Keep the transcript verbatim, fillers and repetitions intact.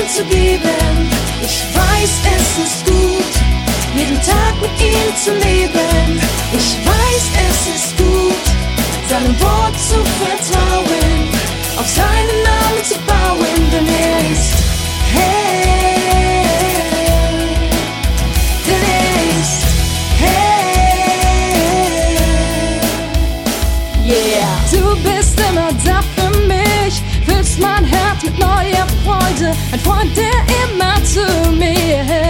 ihm zu geben. Ich weiß, es ist gut, jeden Tag mit ihm zu leben. Ich weiß, es ist gut, seinem Wort zu vertrauen, auf seinen Namen zu bauen, denn er ist Herr, denn er ist Herr. Yeah. Du bist immer da für mich, füllst mein Herz mit neuer Freude, ein Freund, der immer zu mir hält.